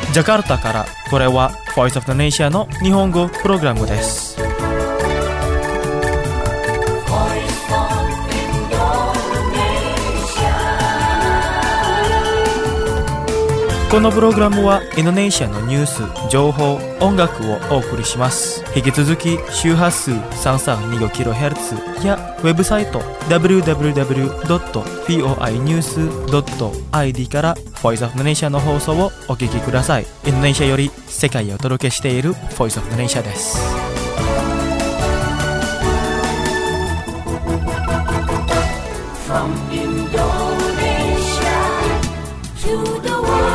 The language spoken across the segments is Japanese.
ジャカルタからこれは Voice of the Nation の日本語プログラムです。このプログラムはインドネシアのニュース、情報、音楽をお送りします。引き続き周波数 332kHz やウェブサイト www.voinews.id から Voice of the Nation の放送をお聞きください。インドネシアより世界をお届けしている Voice of the Nation です。From Indonesia to the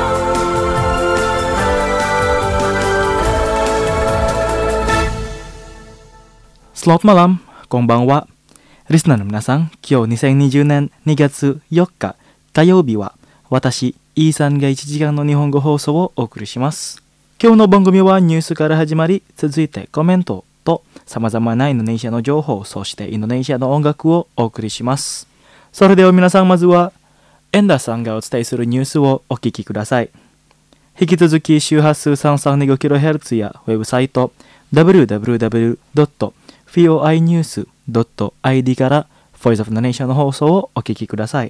Selamat malam, konbanwa. リスナーの皆さん、今日2020年2月4日火曜日は私、イーさんが1時間の日本語放送をお送りします。今日の番組はニュースから始まり、続いてコメントと様々なインドネシアの情報、そしてインドネシアの音楽をお送りします。それでは皆さん、まずはエンダーさんがお伝えするニュースをお聞きください。引き続き周波数 332kHz やウェブサイト www.voinews.id から Voice of the Nation の放送をお聞きください。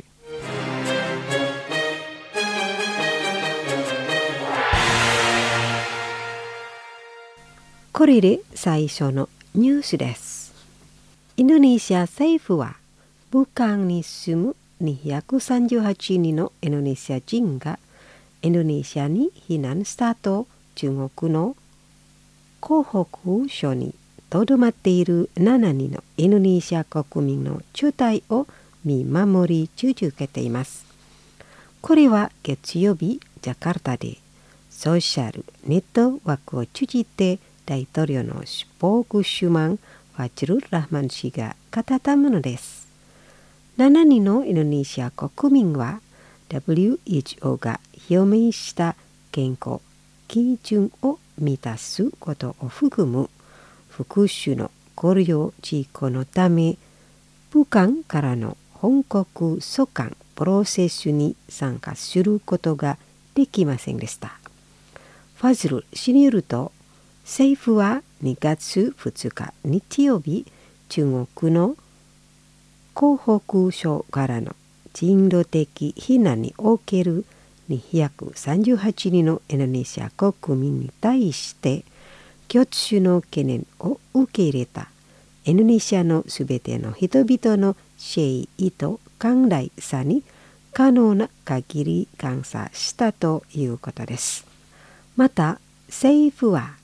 これで最初のニュースです。インドネシア政府は武漢に住む238人のインドネシア人がインドネシアに避難したと中国の広北省にとどまっている7人のインドネシア国民の中退を見守り続けています。これは月曜日、ジャカルタでソーシャルネットワークを通じて大統領のスポークシュマン・ファジル・ラハマン氏が語ったものです。7人のインドネシア国民は WHO が表明した健康基準を満たすことを含む複数の考慮事項のため、武漢からの本国送還プロセスに参加することができませんでした。ファズル氏によると、政府は2月2日日曜日、中国の広北省からの人道的避難における238人のインドネシア国民に対して共通の懸念を受け入れたインドネシアのすべての人々の誠意と寛大さに可能な限り感謝したということです。また政府は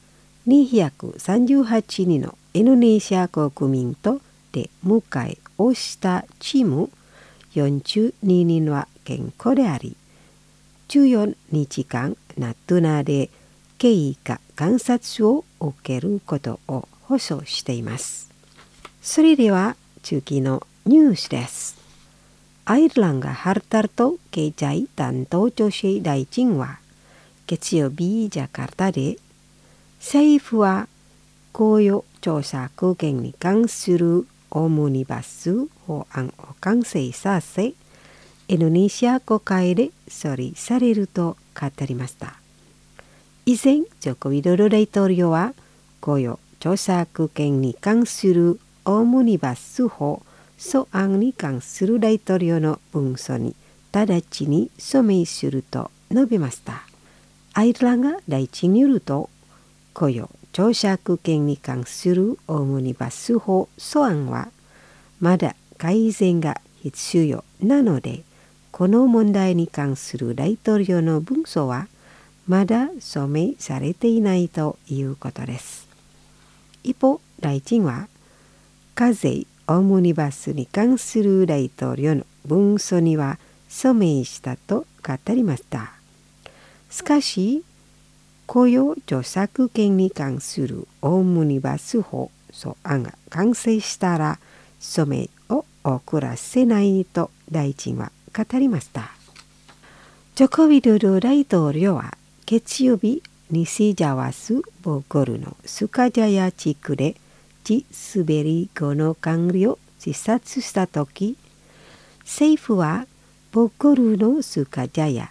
238人のインドネシア国民と出迎えをしたチーム42人は健康であり、14日間ナトゥナで経過観察を受けることを保証しています。それでは次のニュースです。アイルランドハルタルト経済担当女性大臣は月曜日ジャカルタで政府は雇用調査権に関するオムニバス法案を完成させ、インドネシア国会で処理されると語りました。以前、ジョコウィドロ大統領は雇用調査権に関するオムニバス法草案に関する大統領の文書に直ちに署名すると述べました。アイルランド大臣によると、雇用調査権に関するオムニバス法草案はまだ改善が必要なので、この問題に関する大統領の文書はまだ署名されていないということです。一方、大臣は課税オムニバスに関する大統領の文書には署名したと語りました。しかし、雇用著作権に関するオムニバス法草案が完成したら署名を遅らせないと大臣は語りました。ジョコウィドロ大統領は月曜日、西ジャワスボゴルのスカジャヤ地区で地滑り後の管理を視察したとき、政府はボゴルのスカジャヤ地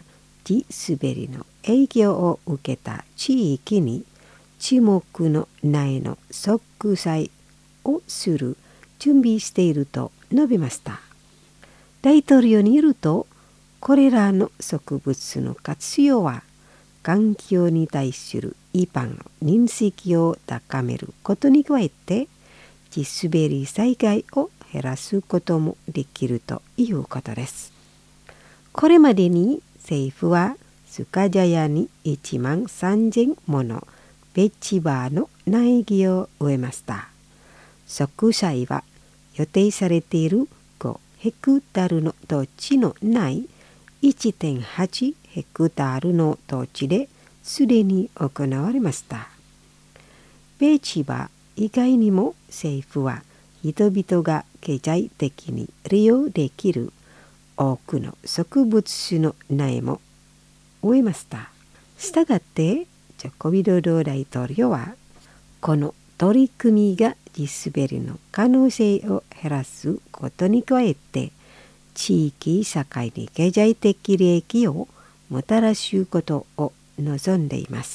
地滑りの影響を受けた地域に注目の苗の植栽をする準備していると述べました。大統領によると、これらの植物の活用は環境に対する一般の認識を高めることに加えて、地滑り災害を減らすこともできるということです。これまでに政府はスカジャヤに1万3000ものベチバの苗木を植えました。植栽は予定されている5ヘクタールの土地のない 1.8 ヘクタールの土地ですでに行われました。ベチバ以外にも政府は人々が経済的に利用できる多くの植物種の苗も植えました。したがってジョコ・ウィドド大統領はこの取り組みが地滑りの可能性を減らすことに加えて地域社会に経済的利益をもたらすことを望んでいます。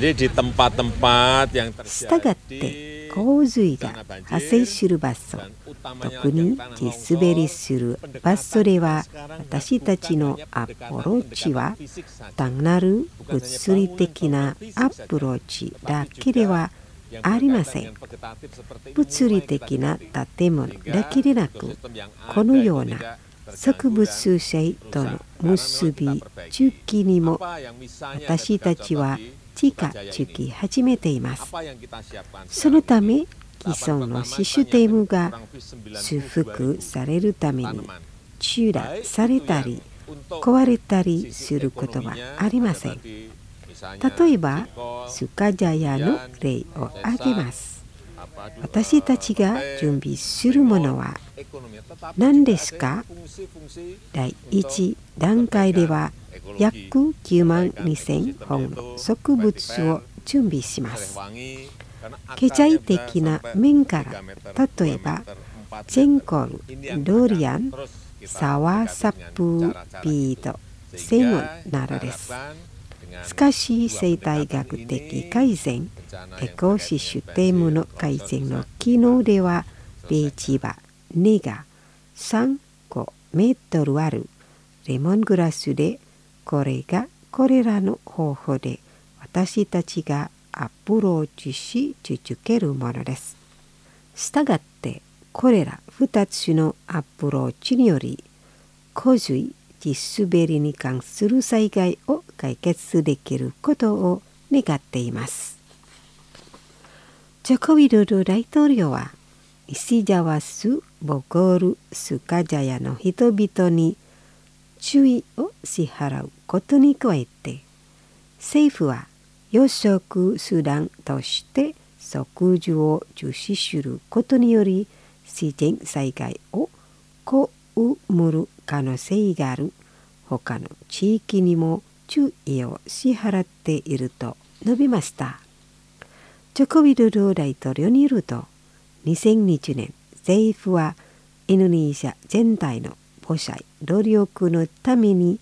したがって洪水が発生する場所、特に地滑りする場所では私たちのアプローチは単なる物理的なアプローチだけではありません。物理的な建物だけでなく、このような植物性との結びつきにも私たちは近づき始めています。そのため既存のシステムが修復されるために中断されたり壊れたりすることはありません。例えばスカジャヤの例を挙げます。私たちが準備するものは何ですか？第1段階では約9万2000本の植物を準備します。経済的な面から例えばチェンコル、ドリアン、サワーサップ、ピード、セモンなどです。しかし生態学的改善、エコシステムの改善の機能ではベチバ、根が3、5メートルあるレモングラスで、これらの方法で私たちがアプローチし続けるものです。したがってこれら2つのアプローチにより洪水、地滑りに関する災害を解決できることを願っています。ジョコ・ウィドド大統領は西ジャワス・ボゴール・スカジャヤの人々に注意を支払うことに加えて、政府は養殖手段として植樹を重視することにより自然災害を被る可能性がある他の地域にも注意を支払っていると述べました。ジョコ・ウィドド大統領によると、2020年政府はインドネシア全体の防災努力のために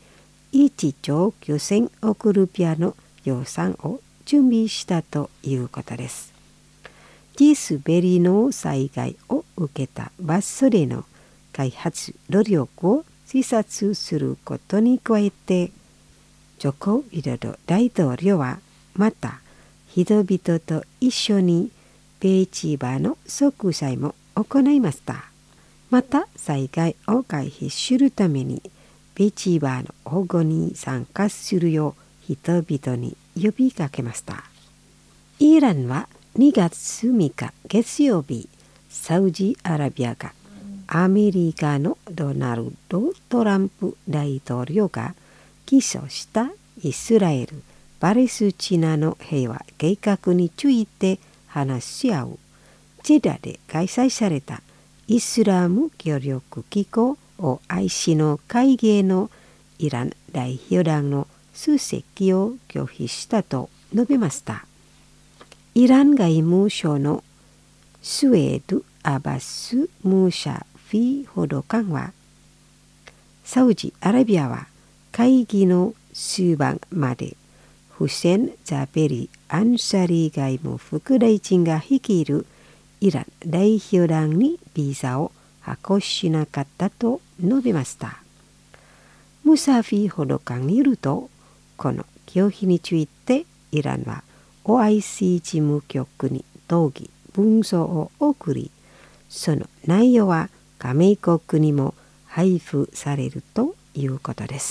1兆9000億ルピアの予算を準備したということです。地滑りの災害を受けた場所での開発努力を視察することに加えて、ジョコ・ウィドド大統領はまた人々と一緒にベチバの植栽も行いました。また災害を回避するためにベチバの保護に参加するよう人々に呼びかけました。イランは2月3日月曜日、サウジアラビアがアメリカのドナルド・トランプ大統領が起訴したイスラエル・パレスチナの平和計画について話し合うジェダで開催されたイスラム協力機構 OIC の会議へのイラン代表団の出席を拒否したと述べました。イラン外務省のスウェード・アバス・ムーシャフィ報道官は、サウジアラビアは会議の終盤までフセン・ザベリ・アンサリー外務副大臣が率いるイラン代表団にビザを発行しなかったと述べました。ムサフィ報道官によると、この拒否についてイランは OIC 事務局に動議文書を送り、その内容は加盟国にも配布されるということです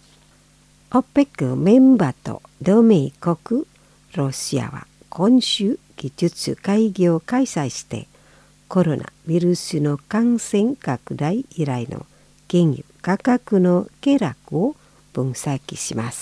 。OPEC メンバーと同盟国ロシアは今週技術会議を開催してコロナウイルスの感染拡大以来の原油価格の下落を分析します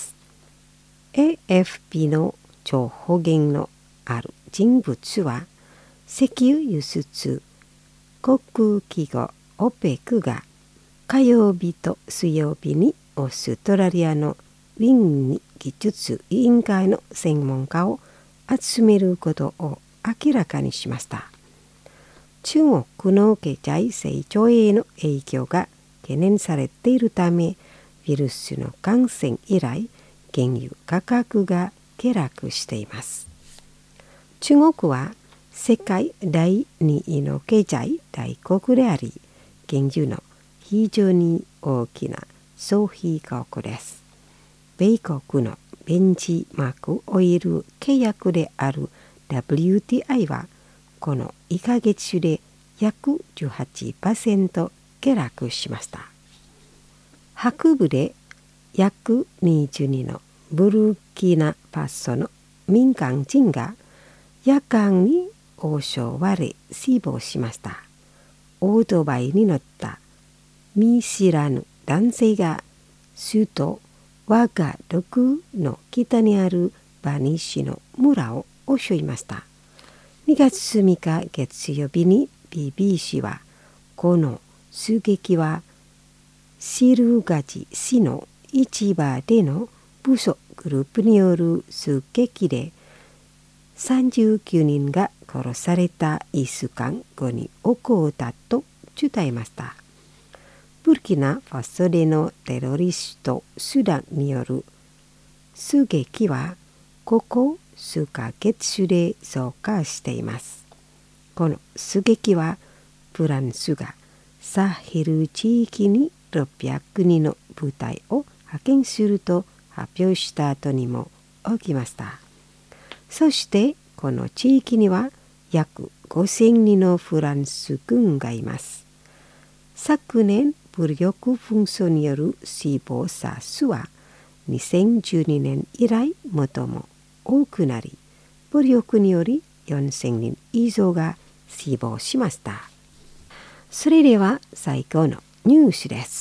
。AFP の情報源のある人物は石油輸出国企業 OPEC が火曜日と水曜日にオーストラリアのウィーンに技術委員会の専門家を集めることを明らかにしました。中国の経済成長への影響が懸念されているため、ウイルスの感染以来、原油価格が下落しています。中国は世界第2位の経済大国であり、原油の非常に大きな消費国です。米国のベンチマークオイル契約である WTI はこの1ヶ月で約 18% 下落しました。北部で約22のブルキナファソの民間人が夜間に王将を割れ死亡しました。オートバイに乗った見知らぬ男性が首都ワガドクの北にあるバニ市の村を襲いました。2月3日月曜日に BBC はこの襲撃はシルガジ市の市場での武装グループによる襲撃で39人が殺された1週間後に起こったと伝えました。ブルキナファソでのテロリスト集団による襲撃はここ数ヶ月で増加しています。この襲撃はフランスがサヘル地域に600人の部隊を派遣すると発表した後にも起きました。そしてこの地域には約5000人のフランス軍がいます。昨年武力紛争による死亡者数は2012年以来最も多くなり、武力により4000人以上が死亡しました。それでは最後のニュースです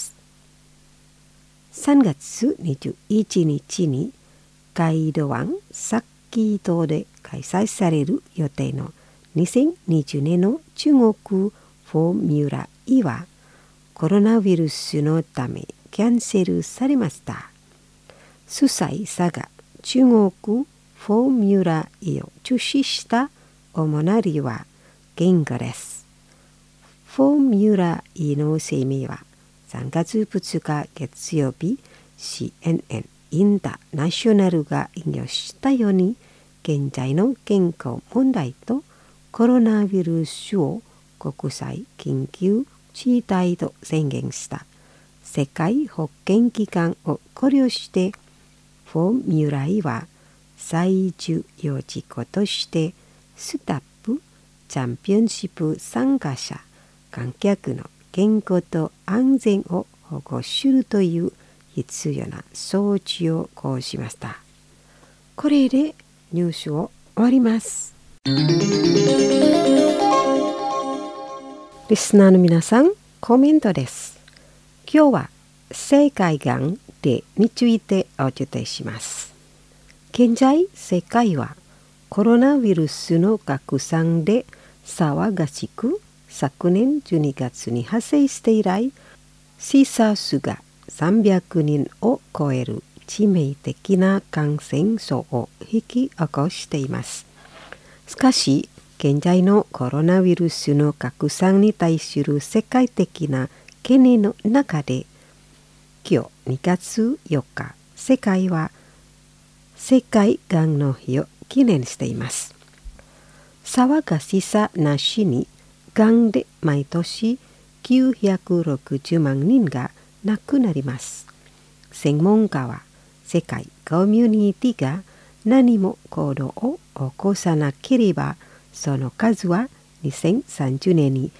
。3月21日にガイドワンサッキー島で開催される予定の2020年の中国フォーミュラEはコロナウイルスのためキャンセルされました。主催者が中国フォーミュラEを中止した主な理由は言語です。フォーミュラEの声明は3月2日月曜日 CNN インターナショナルが引用したように、現在の健康問題とコロナウイルスを国際緊急事態と宣言した世界保健機関を考慮してフォーミュラEは最重要事項としてスタッフ、チャンピオンシップ参加者、観客の健康と安全を保護するという必要な措置を講じました。これでニュースを終わります。リスナーの皆さん、コメントです。今日は性海岸デーについてお伝えします。現在、世界はコロナウイルスの拡散で騒がしく、昨年12月に発生して以来、死者数が300人を超える致命的な感染症を引き起こしています。しかし、現在のコロナウイルスの拡散に対する世界的な懸念の中で、今日2月4日、 世界は世界がんの日を記念しています。騒がしさなしに、がんで毎年960万人が亡くなります。専門家は、世界コミュニティが何も行動を起こさなければ、その数は2030年に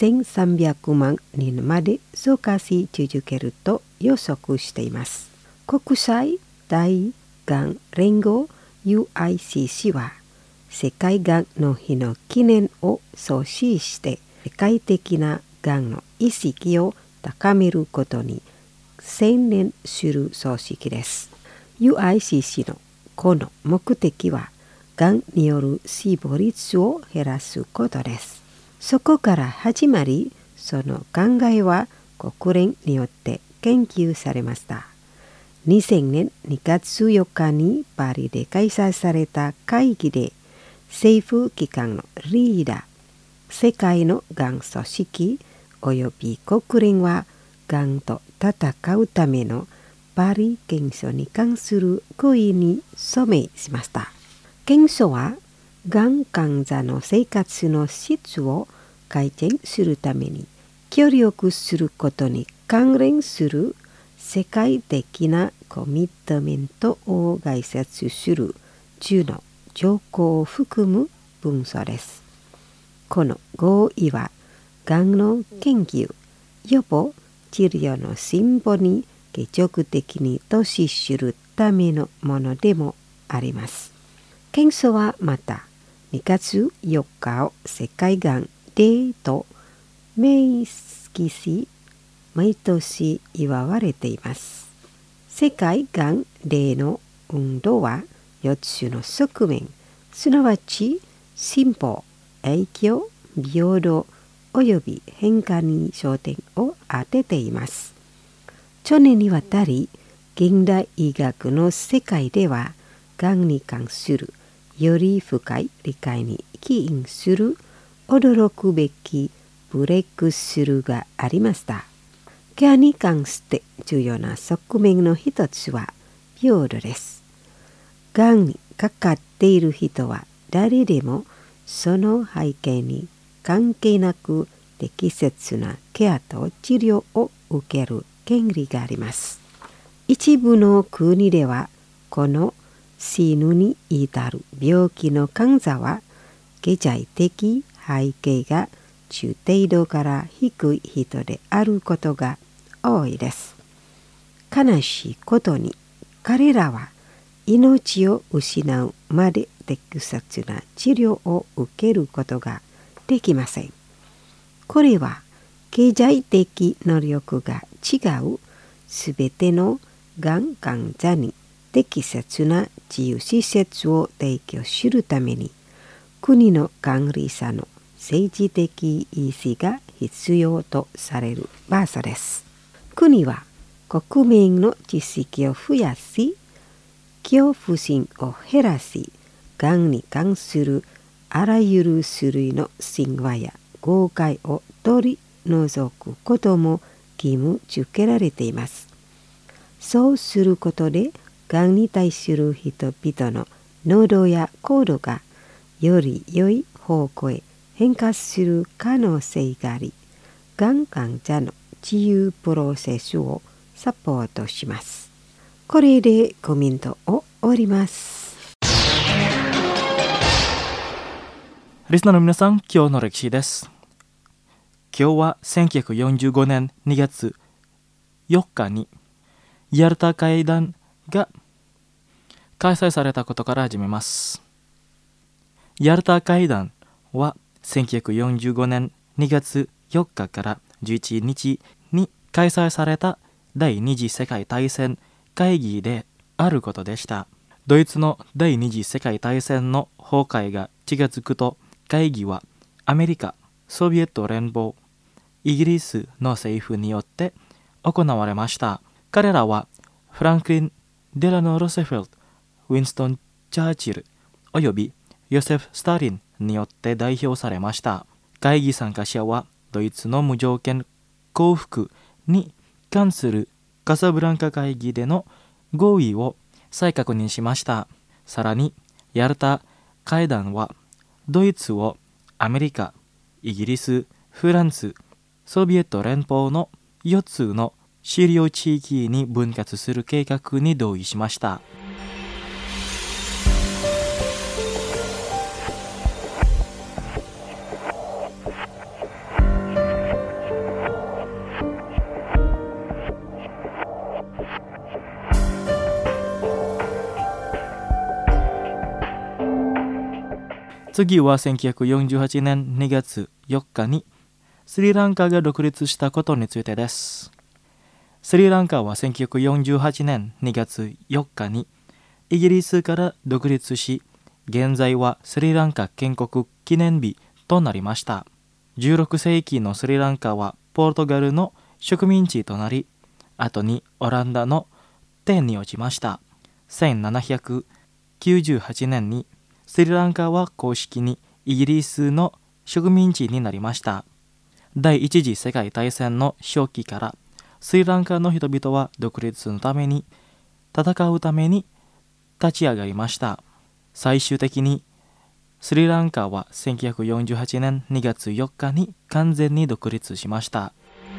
1300万人まで増加し続けると予測しています。国際大がん連合 UICC は、世界がんの日の記念を阻止して世界的ながんの意識を高めることに専念する組織です。UICC のこの目的は、がんによる死亡率を減らすことです。そこから始まり、その考えは国連によって研究されました。2000年2月4日にパリで開催された会議で、政府機関のリーダー、世界のがん組織および国連は、がんと戦うためのパリ憲章に関する合意に署名しました。憲章は、がん患者の生活の質を改善するために協力することに関連する世界的なコミットメントを概説する10の条項を含む文書です。この合意は、がんの研究、予防、治療の進歩に継続的に投資するためのものでもあります。憲章はまた、2月4日を世界がんデーと明記し、毎年祝われています。世界がんデーの運動は、4つの側面、すなわち進歩、影響、平等および変化に焦点を当てています。長年にわたり、現代医学の世界では、がんに関するより深い理解に起因する驚くべきブレイクスルーがありました。ケアに関して重要な側面の一つは平等です。がんにかかっている人は誰でも、その背景に関係なく適切なケアと治療を受ける権利があります。一部の国では、この死ぬに至る病気の患者は、経済的背景が中程度から低い人であることが多いです。悲しいことに、彼らは命を失うまで適切な治療を受けることができません。これは経済的能力が違うすべてのがん患者に適切な治癒施設を提供するために、国の管理者の政治的意思が必要とされる場所です。国は国民の知識を増やし、恐怖心を減らし、がんに関するあらゆる種類の神話や誤解を取り除くことも義務付けられています。そうすることで、がんに対する人々の能動や行動がより良い方向へ変化する可能性があり、がん患者の治癒プロセスをサポートします。これでコメントを終わります。 リスナーの皆さん、今日の歴史です。今日は1945年2月4日にヤルタ会談が開催されたことから始めます。ヤルタ会談は1945年2月4日から11日に開催された第二次世界大戦会議であることでした。ドイツの第二次世界大戦の崩壊が近づくと、会議はアメリカ、ソビエト連邦、イギリスの政府によって行われました。彼らはフランクリン・デラノ・ロセフェルド、ウィンストン・チャーチルおよびヨセフ・スターリンによって代表されました。会議参加者はドイツの無条件降伏に関するカサブランカ会議での合意を再確認しました。さらにヤルタ会談はドイツをアメリカ、イギリス、フランス、ソビエト連邦の4つの占領地域に分割する計画に同意しました。次は1948年2月4日にスリランカが独立したことについてです。スリランカは1948年2月4日にイギリスから独立し、現在はスリランカ建国記念日となりました。16世紀のスリランカはポルトガルの植民地となり、後にオランダの手に落ちました。1798年にスリランカは公式にイギリスの植民地になりました。第一次世界大戦の初期からスリランカの人々は独立のために戦うために立ち上がりました。最終的にスリランカは1948年2月4日に完全に独立しました。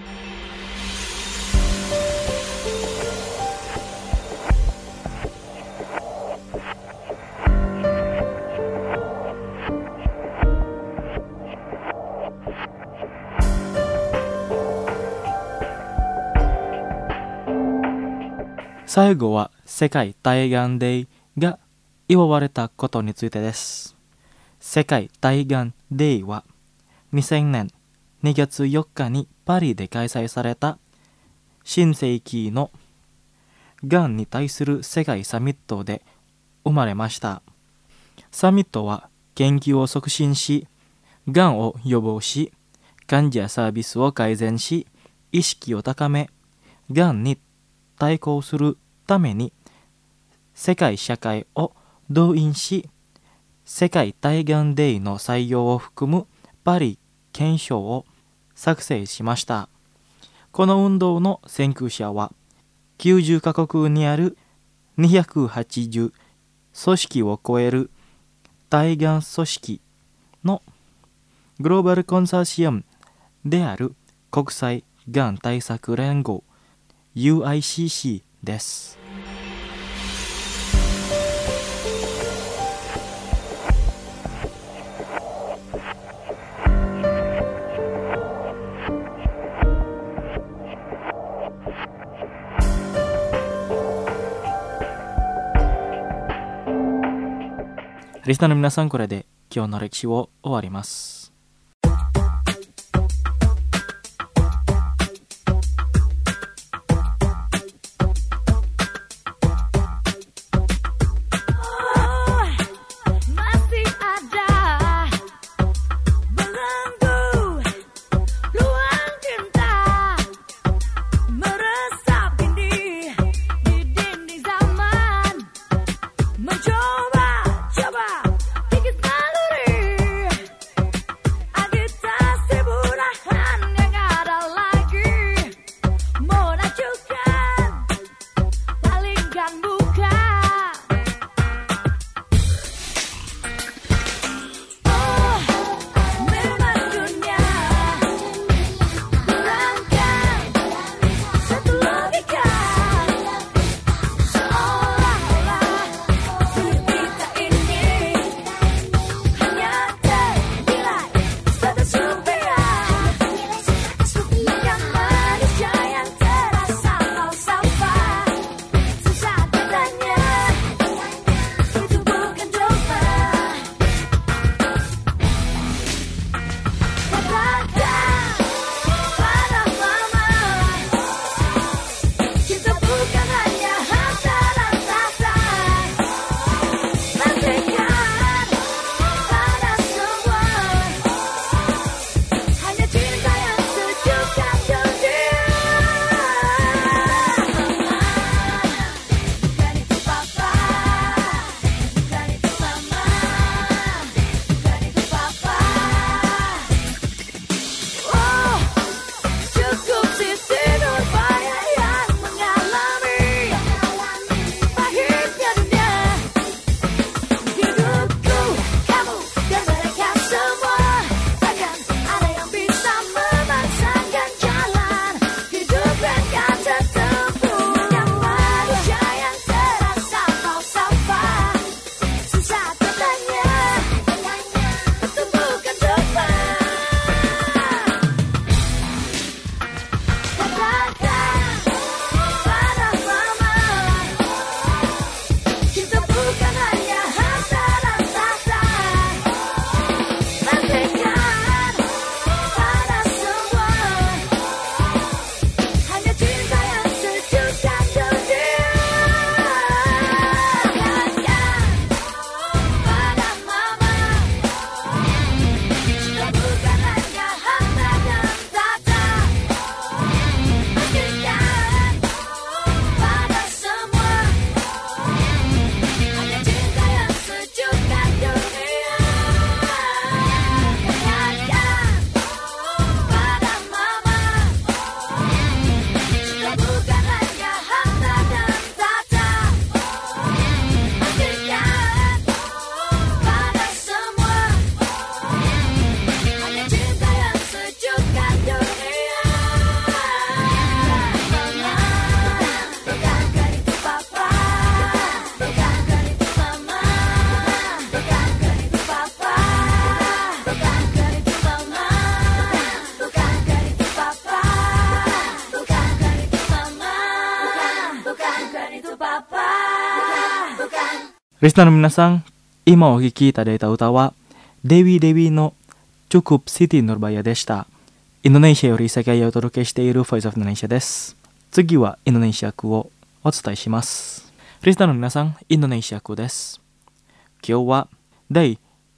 最後は世界対岸デーが祝われたことについてです。世界対岸デーは2000年2月4日にパリで開催された新世紀のがんに対する世界サミットで生まれました。サミットは研究を促進し、がんを予防し、患者サービスを改善し、意識を高め、がんに対抗するために世界社会を動員し、世界対岸デーの採用を含むパリ憲章を作成しました。この運動の先駆者は90カ国にある280組織を超える対岸組織のグローバルコンソーシアムである国際がん対策連合 UICC です。リスナーの皆さん、これで今日の歴史を終わります。 リスナーの皆さん、今お聴きいただいた歌はデビデビのCukup Siti Nurbayaでした。インドネシアより世界へお届けしている Voice of Indonesia です。次はインドネシア語をお伝えします。リスナーの皆さん、インドネシア語です。今日は第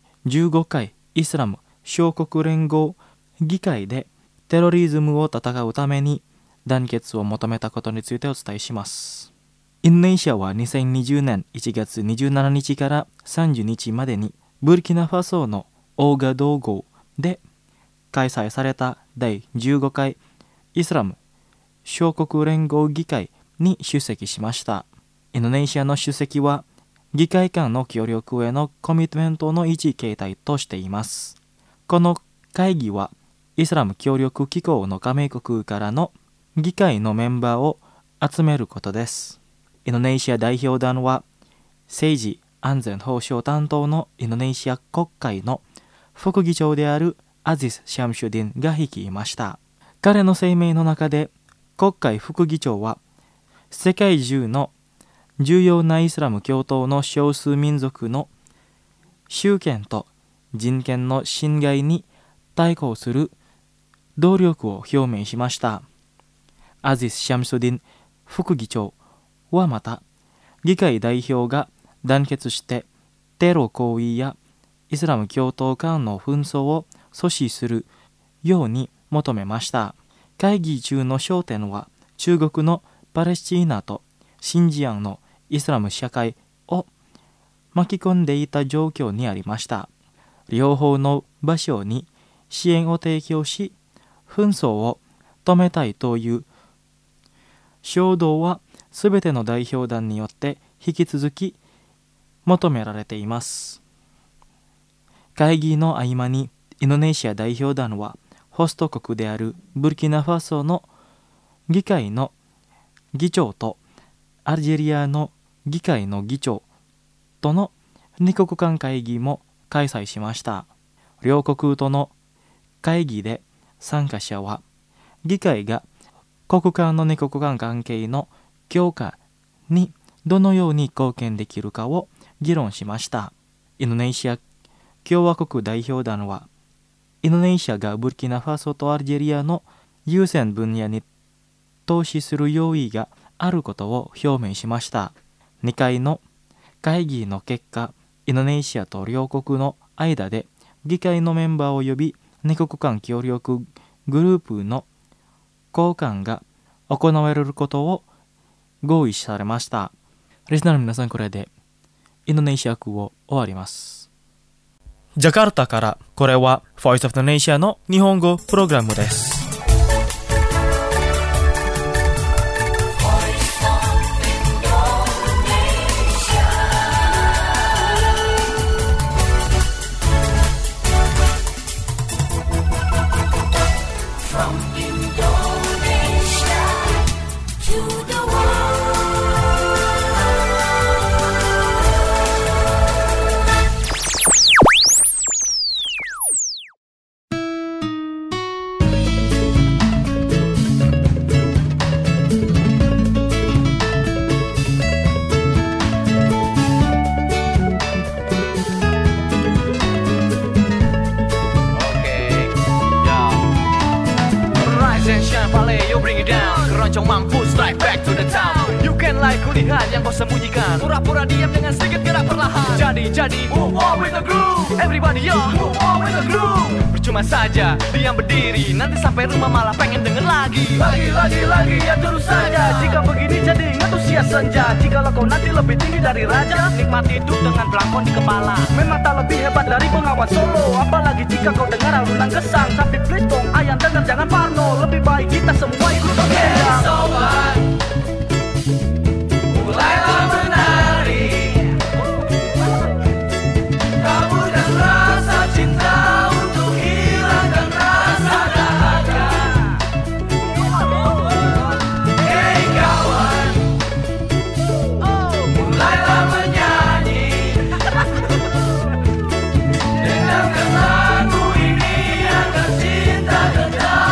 15回イスラム小国連合議会でテロリズムを戦うために団結を求めたことについてお伝えします。インドネシアは2020年1月27日から30日までにブルキナファソのオーガドー号で開催された第15回イスラム小国連合議会に出席しました。インドネシアの出席は議会間の協力へのコミットメントの一形態としています。この会議はイスラム協力機構の加盟国からの議会のメンバーを集めることです。インドネシア代表団は政治安全保障担当のインドネシア国会の副議長であるアジス・シャムシュディンが率いました。彼の声明の中で国会副議長は世界中の重要なイスラム教徒の少数民族の集権と人権の侵害に対抗する努力を表明しました。アジス・シャムシュディン副議長はまた議会代表が団結してテロ行為やイスラム教徒間の紛争を阻止するように求めました。会議中の焦点は中国のパレスチナとシンジアンのイスラム社会を巻き込んでいた状況にありました。両方の場所に支援を提供し、紛争を止めたいという衝動はすべての代表団によって引き続き求められています。会議の合間にインドネシア代表団はホスト国であるブルキナファソの議会の議長とアルジェリアの議会の議長との二国間会議も開催しました。両国との会議で参加者は議会が国間の二国間関係の強化にどのように貢献できるかを議論しました。インドネシア共和国代表団はインドネシアがブルキナファソとアルジェリアの優先分野に投資する用意があることを表明しました。2回の会議の結果、インドネシアと両国の間で議会のメンバーを呼び、二国間協力グループの交換が行われることを合意されました。リスナーの皆さん、これでインドネシア語を終わります。ジャカルタからこれは Voice of Indonesia の日本語プログラムです。 Mampu strike back to the town. You can like kulihat yang kau sembunyikan, pura-pura diam dengan sedikit gerak perlahan. Jadi move on with the groove. Everybody yo, move on with the groove. Percuma saja diam berdiri, nanti sampai rumah malah pengen denger lagi. Lagi ya terus saja. Jika begini jadi antusias senja. Jika kau nanti lebih tinggi dari raja, nikmati hidup dengan belangkon di kepala. Memang tak lebih hebat dari pengawan solo. Apalagi jika kau dengar alunan gesang. Tapi please dong ayam dengar jangan parno. Lebih baik kita semua ikut bergendang. Mulailah menari, kaburkan rasa cinta untuk hilangkan rasa dahaga. Hey kawan, mulailah menyanyi, dengarkan lagu ini agar cinta tetap.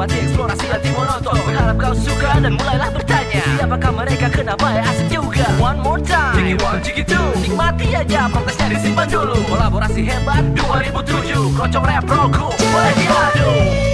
Menikmati eksplorasi hati monoton. Berharap kau suka dan mulailah bertanya, siapakah mereka, kenapa ya asik juga. One more time, Jiggy one, Jiggy two. Nikmati aja, protesnya disimpan dulu. Kolaborasi hebat 2007, Keroncong rap rollku boleh diadu.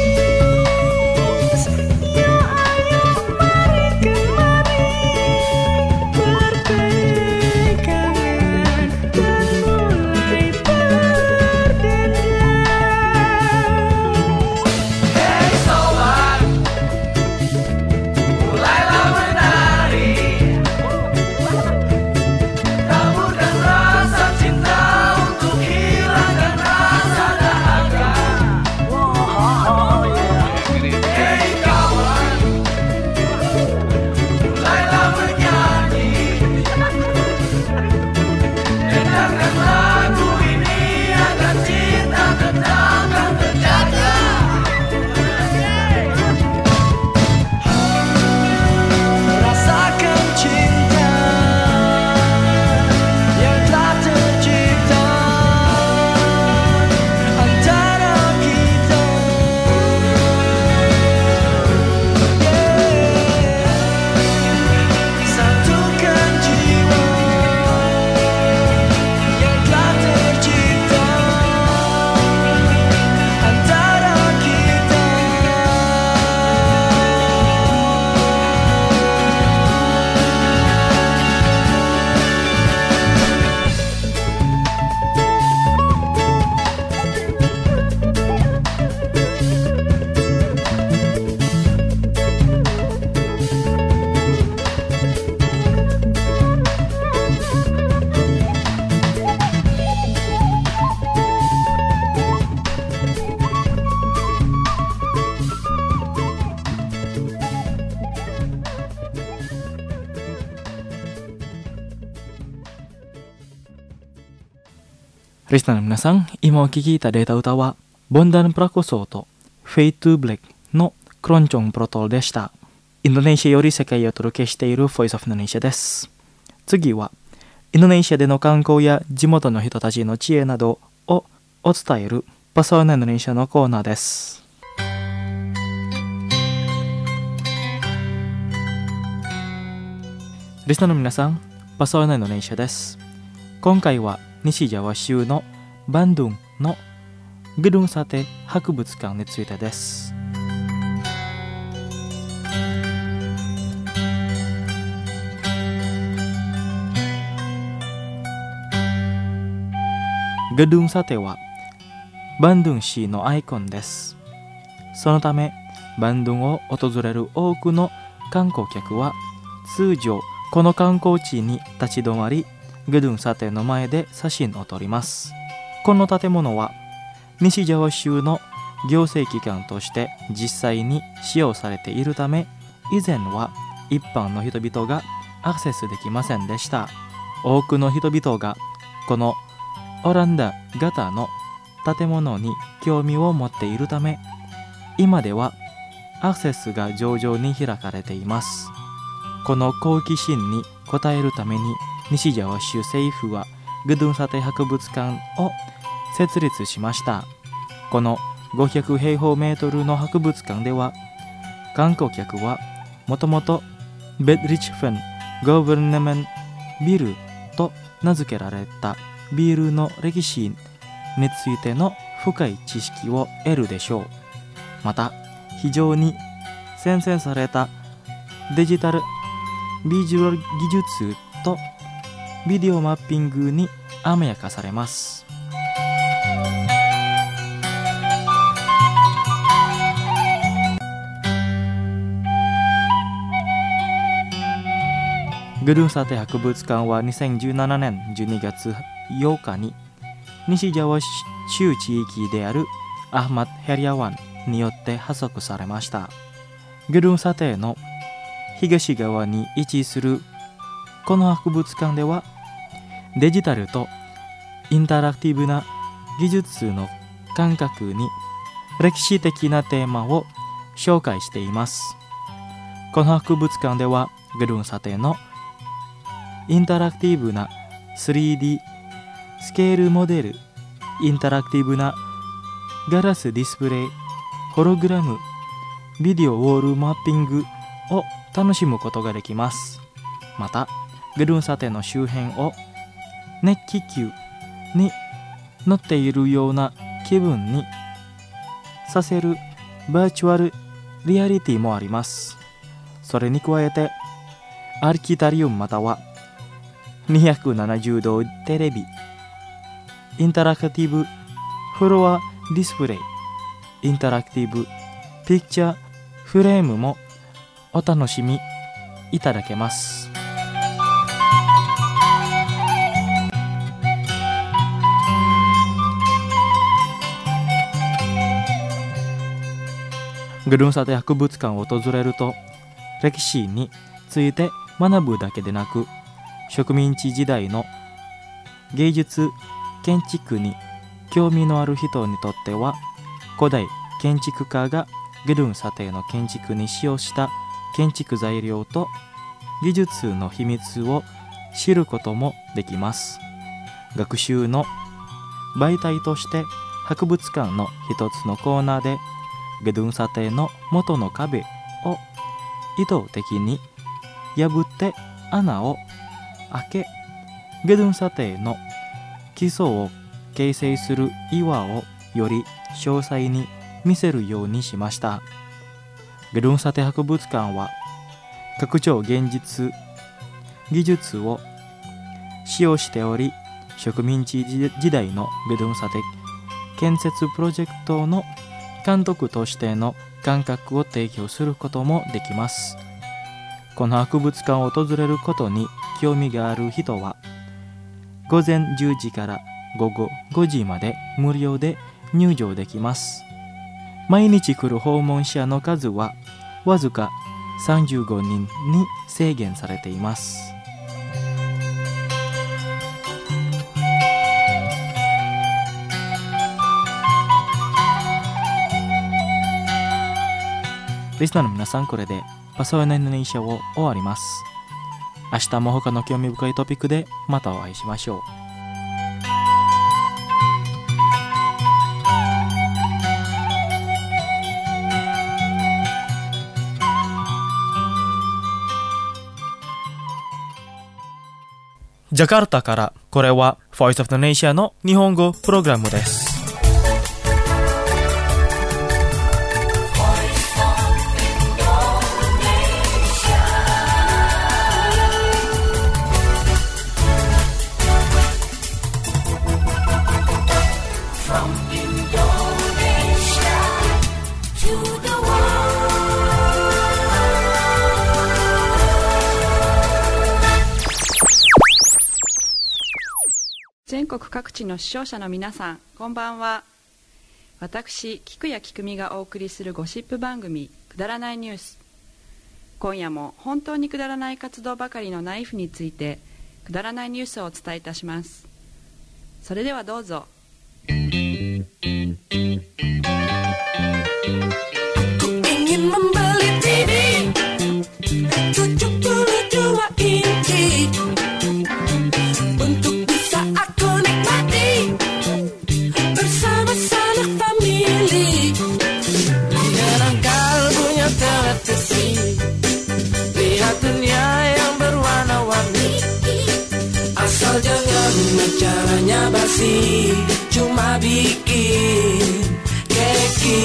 リスナーの皆さん、今お聴きいただいた歌はボンダン・プラコソーとフェイトゥ・ブレックのクロンチョン・プロトールでした。インドネシアより世界へお届けしているボイスオフインドネシアです。次はインドネシアでの観光や地元の人たちの知恵などをお伝えるパソーナインドネシアのコーナーです。リスナーの皆さん、パソーナインドネシアです。今回は西ジャワ州のバンドゥンのゲドゥンサテ博物館についてです。ゲドゥンサテはバンドゥン市のアイコンです。そのためバンドゥンを訪れる多くの観光客は通常この観光地に立ち止まりゲドゥンサテの前で写真を撮ります。この建物は西ジャワ州の行政機関として実際に使用されているため、以前は一般の人々がアクセスできませんでした。多くの人々がこのオランダ型の建物に興味を持っているため、今ではアクセスが徐々に開かれています。この好奇心に応えるために西ジャワ州政府はゲドゥンサテ博物館を設立しました。この500平方メートルの博物館では、観光客はもともとベッリッチフェン・ゴーヴェルネメンビルと名付けられたビルの歴史についての深い知識を得るでしょう。また、非常に洗練されたデジタルビジュアル技術とビデオマッピングに甘やかされます。ゲドゥンサテ博物館は2017年12月8日に西ジャワ州地域であるアフマッド・ヘリアワンによって発足されました。ゲドゥンサテの東側に位置するこの博物館では、デジタルとインタラクティブな技術の感覚に歴史的なテーマを紹介しています。この博物館ではゲドゥンサテのインタラクティブな 3D スケールモデル、インタラクティブなガラスディスプレイ、ホログラム、 ビデオウォールマッピングを楽しむことができます。またゲドゥンサテの周辺を熱気球に乗っているような気分にさせるバーチャルリアリティもあります。それに加えてアルキタリウムまたは270度テレビ、インタラクティブフロアディスプレイ、インタラクティブピクチャーフレームもお楽しみいただけます。ゲドゥンサテ博物館を訪れると、歴史について学ぶだけでなく、植民地時代の芸術建築に興味のある人にとっては、古代建築家がゲドゥンサテの建築に使用した建築材料と技術の秘密を知ることもできます。学習の媒体として博物館の一つのコーナーでゲドゥンサテの元の壁を意図的に破って穴を開け、ゲドゥンサテの基礎を形成する岩をより詳細に見せるようにしました。ゲドゥンサテ博物館は拡張現実技術を使用しており、植民地時代のゲドゥンサテ建設プロジェクトの監督としての感覚を提供することもできます。この博物館を訪れることに興味がある人は、午前10時から午後5時まで無料で入場できます。毎日来る訪問者の数はわずか35人に制限されています。リスナーの皆さん、これでパソエナインドネシアを終わります。明日も他の興味深いトピックでまたお会いしましょう。ジャカルタから、これは Voice of the Nation の日本語プログラムです。 全国各地の視聴者の皆さん、こんばんは。私、菊谷菊美がお送りするゴシップ番組、くだらないニュース。今夜も本当にくだらない活動ばかりのナイフについて、くだらないニュースをお伝えいたします。それではどうぞ。 Caranya basi, cuma bikin keki.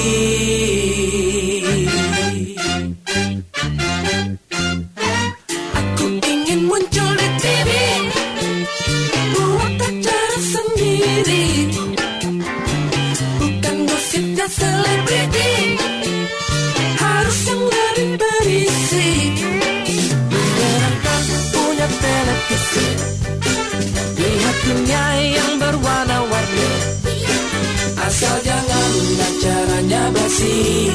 Aku ingin muncul di TV, buat acara sendiri, bukan gosipnya selebriti, harus yang lebih berisi. Menyenangkan punya televisi, lihat dunia yang berwarna-warni, asal jangan acaranya basi.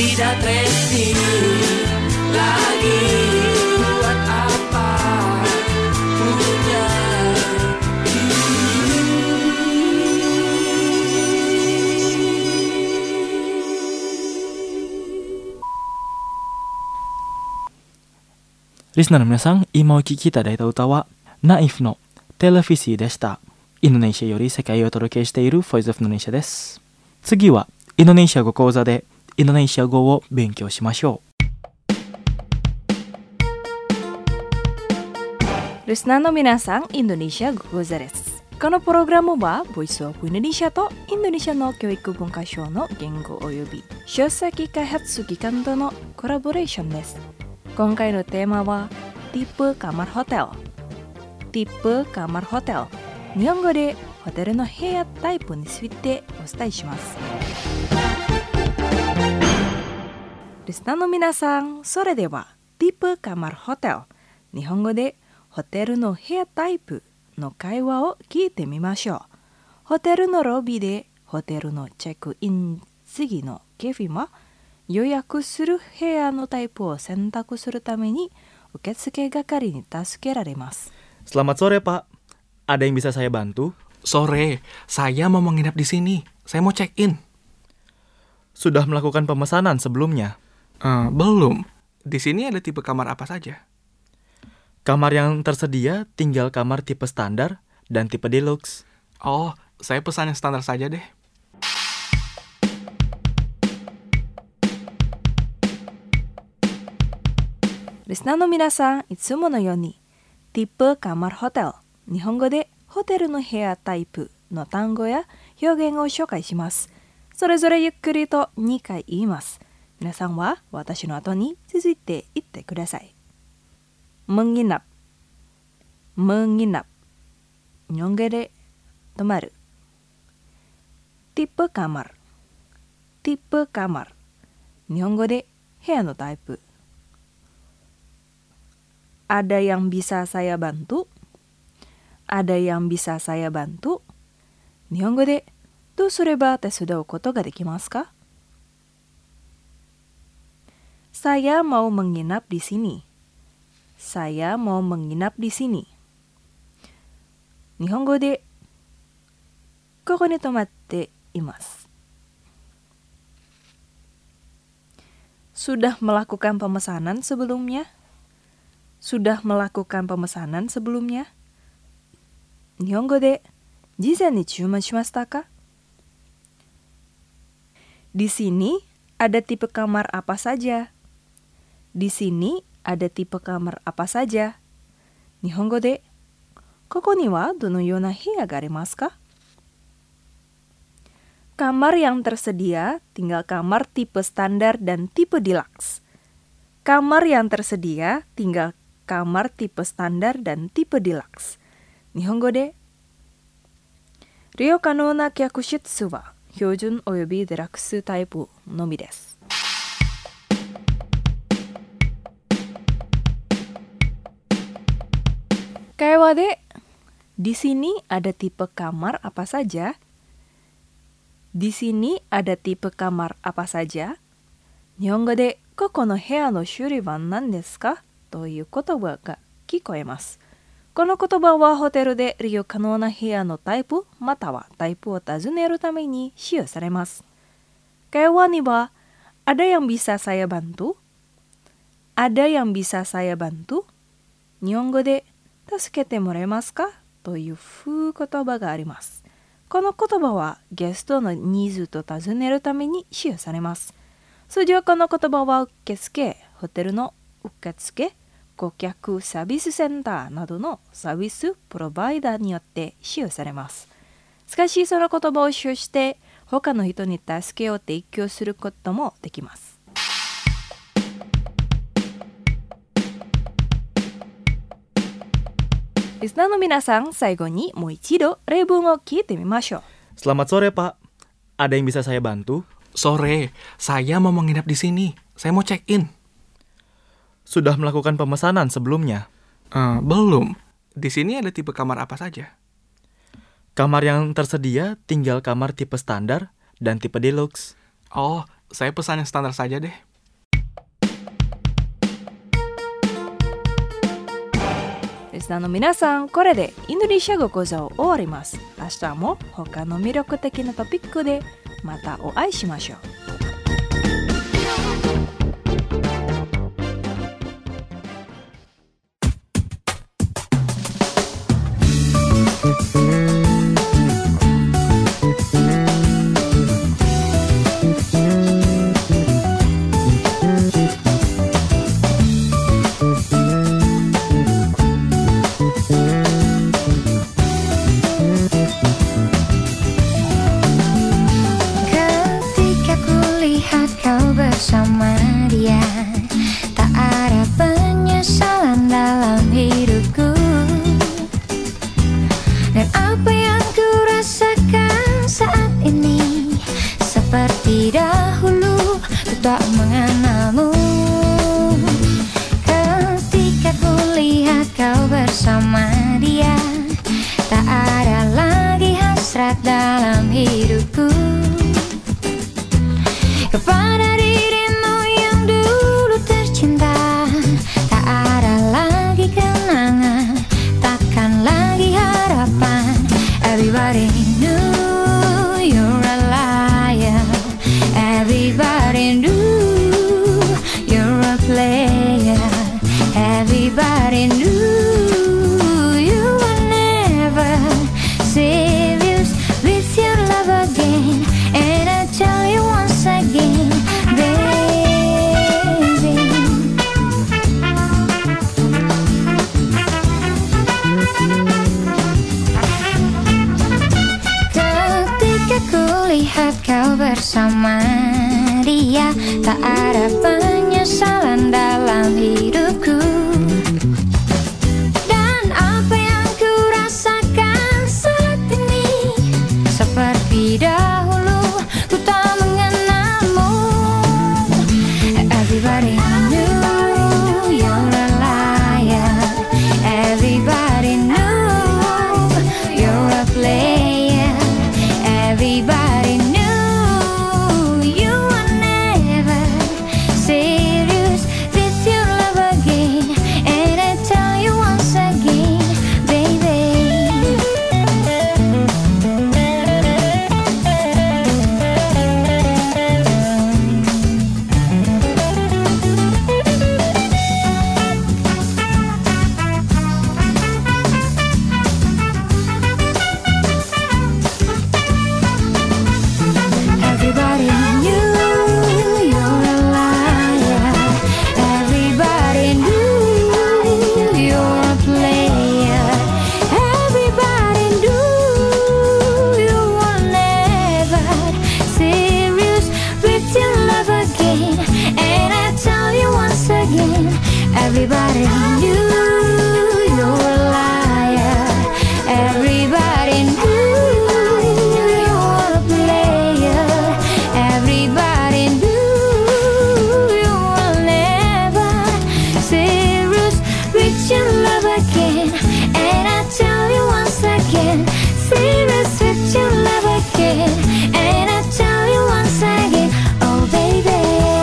tidak trending lagi. Buat apa punya リスナーの皆さん、今お聴きいただいた歌はナイフのテレフィシーでした。インドネシアより世界をお届けしているボイスオブインドネシアです。次はインドネシア語講座でインドネシア語を勉強しましょう。リスナーの皆さん、インドネシア語講座です。このプログラムはボイスオブインドネシアとインドネシアの教育文化省の言語および書籍開発機関とのコラボレーションです。今回のテーマはtipe kamar hotel。tipe kamar hotel。日本語でホテルの部屋タイプについてお伝えします。リスナーの皆さん、それではtipe kamar hotel、日本語でホテルの部屋タイプの会話を聞いてみましょう。ホテルのロビーでホテルのチェックイン次のケフィンは予約する部屋のタイプを選択するために受付係に助けられます。 Selamat sore, Pak. Ada yang bisa saya bantu? Sore, saya mau menginap di sini. Saya mau check in. Sudah melakukan pemesanan sebelumnya? Belum. Di sini ada tipe kamar apa saja? Kamar yang tersedia tinggal kamar tipe standar dan tipe deluxe. Oh, saya pesan yang standar saja deh. Listenerの皆さん、いつものようにtipe kamar hotel、日本語でホテルの部屋タイプの単語や表現を紹介します。それぞれゆっくりと2回言います。皆さんは私の後に続いて言ってください。menginap、menginap、日本語で泊まる。tipe kamar、tipe kamar、日本語で部屋のタイプ。Ada yang bisa saya bantu? Ada yang bisa saya bantu? 日本語でどうすれば手伝うことができますか？ Saya mau menginap di sini. Saya mau menginap di sini. 日本語でここに泊まっています。Sudah melakukan pemesanan sebelumnya? Sudah melakukan pemesanan sebelumnya? 日本語で事前に注文しましたか？ Di sini ada tipe kamar apa saja? Di sini ada tipe kamar apa saja? 日本語でここにはどのような部屋がありますか？ Kamar yang tersedia tinggal kamar tipe standar dan tipe deluxe. Kamar yang tersedia tinggal kamar tipe standar dan tipe deluxe。日本語で利用可能な客室数は標準およびデラックスタイプのみです。会話でdi sini ada tipe kamar apa saja? Di sini ada tipe kamar apa saja? 日本語でここの部屋の種類は何ですか？という言葉が聞こえます。この言葉はホテルで利用可能な部屋のタイプまたはタイプを尋ねるために使用されます。会話にはada yang bisa saya bantu? Ada yang bisa saya bantu? 日本語で助けてもらえますか？という風言葉があります。この言葉はゲストのニーズと尋ねるために使用されます。通常この言葉は受付、ホテルの受付、顧客サービスセンターなどのサービスプロバイダーによって使用されます。しかしその言葉を使用して他の人に助けを提供することもできます。リスナーの皆さん、最後にもう一度例文を聞いてみましょう。 Selamat sore, Pak. Ada yang bisa saya bantu? Sore, saya mau menginap di sini. Saya mau check in. Sudah melakukan pemesanan sebelumnya? Belum. Di sini ada tipe kamar apa saja? Kamar yang tersedia tinggal kamar tipe standar dan tipe deluxe. Oh, saya pesan yang standar saja deh. Listenerの皆さん、これでインドネシア語講座を終わります。明日も他の魅力的なトピックでまたお会いしましょう。 Bersama dia, tak ada penyesalan dalam hidupku. Dan apa yang ku rasakan saat ini, seperti dahulu ku tak mengenalmu. Ketika ku lihat kau bersama dia, tak ada lagi hasrat dalam hidupku. Kepada dirimu yang dulu tercinta, tak ada lagi kenangan, takkan lagi harapan. Everybody knew you're a liar. Everybody knew you're a player. Everybody knew you were never serious with your love again. And I tell you once again, baby. Ketika ku lihat kau bersama dia, tak ada penyesalan dalam hidupku. Dan apa yang ku rasakan saat ini, seperti dahulu ku tak mengenalmu. Everybody knew you're a liar. Everybody knew you're a player. Everybody knew you were never serious with your love again. And I tell you once again, baby. Everybody knew you're a liar. Everybody knew you're a player. Everybody knew you were never serious with your love again. And I tell you once again, everybody knew you're a liar. Everybody knew you were a player. Everybody knew you were never serious with your love again. And I tell you once again, serious with your love again. And I tell you once again, oh baby.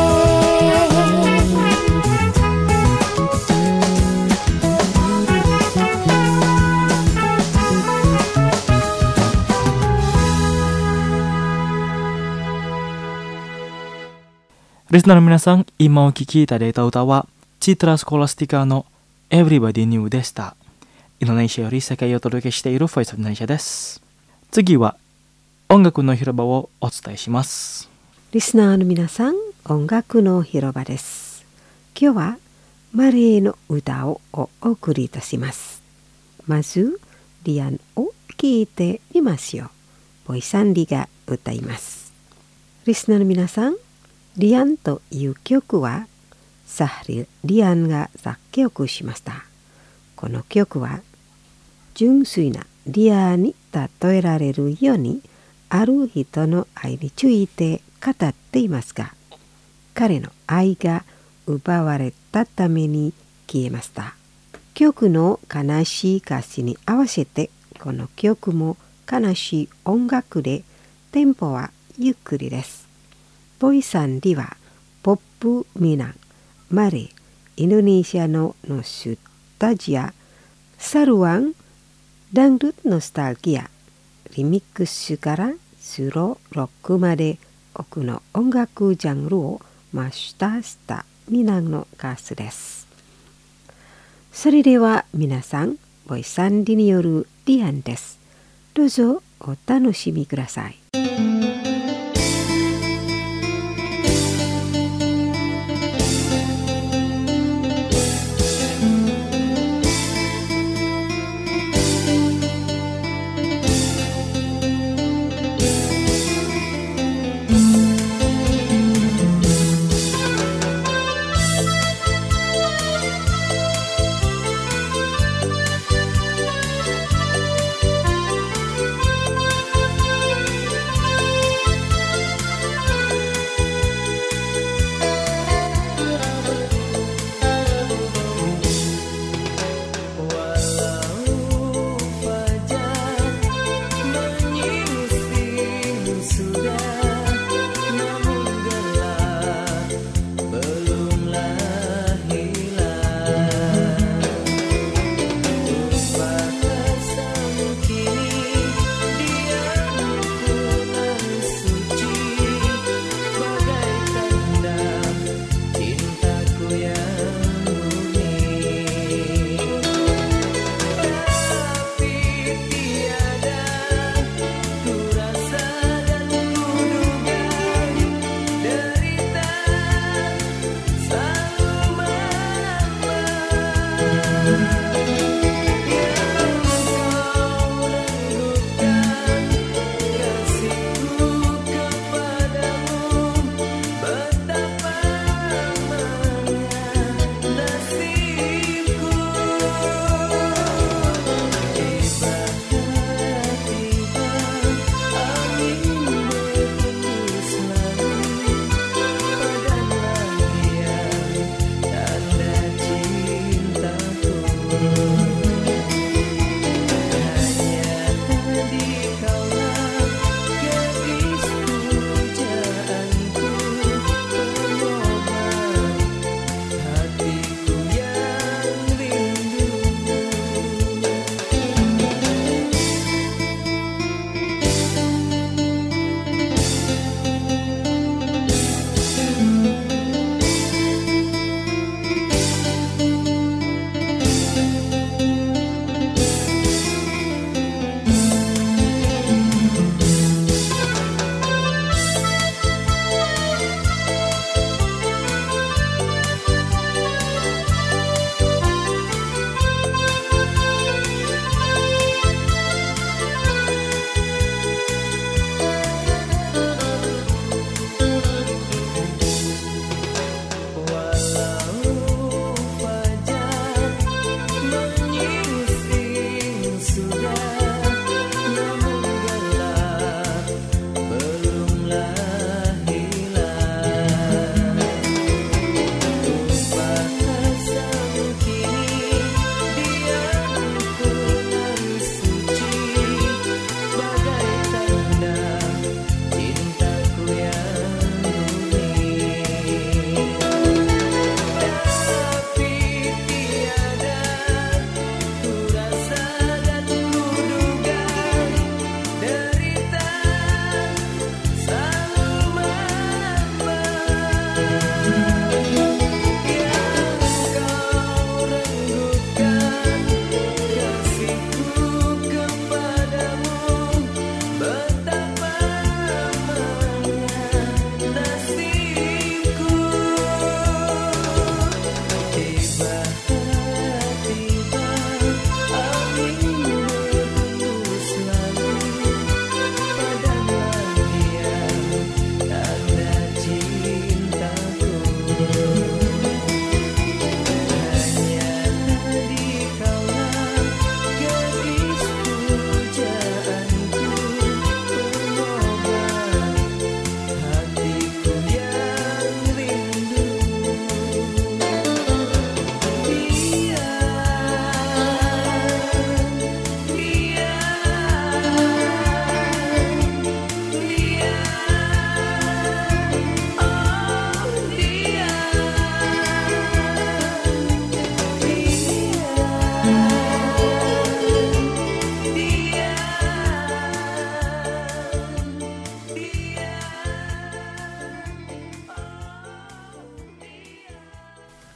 Listener の皆さん、今お聴きいただいた歌はチトラスコラスティカの Everybody Knew でした。インドネシアより世界をお届けしているボイスオブインドネシアです。次は音楽の広場をお伝えします。 リスナーの皆さん、音楽の広場です。今日はマリーの歌をお送りいたします。まずリアンを聴いてみますよ。ボイサンリが歌います。リスナーの皆さん、リアンという曲はサハリ・リアンが作曲しました。この曲は純粋なリアンに例えられるようにある人の愛について語っていますが、彼の愛が奪われたために消えました。曲の悲しい歌詞に合わせてこの曲も悲しい音楽でテンポはゆっくりです。 ボイSandiはポップミナン、マレー、インドネシアのノタジア、サルワン、ダンドゥノスタルギア、リミックスからスローロックまで多くの音楽ジャンルをマスターしたミナンの歌手です。それでは皆さん、ボイSandiによるリアンです。どうぞお楽しみください。 「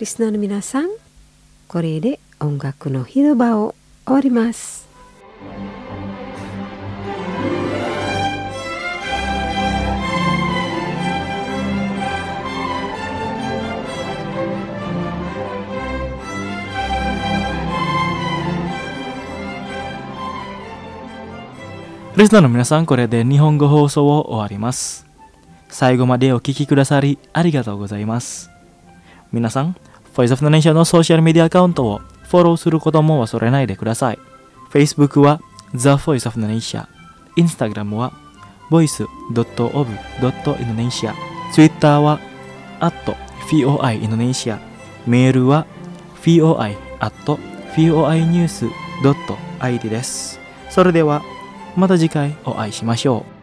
リスナーの皆さん、これで音楽の広場を終わります。 リスナーの皆さん、これで日本語放送を終わります。最後までお聞きくださりありがとうございます。皆さん、Voice of Indonesia のソーシャルメディアアカウントをフォローすることも忘れないでください。Facebook は The Voice of Indonesia、Instagram は voice.of.indonesia、Twitter は@voiindonesia、メールは voi@voinews.id です。それではまた次回お会いしましょう。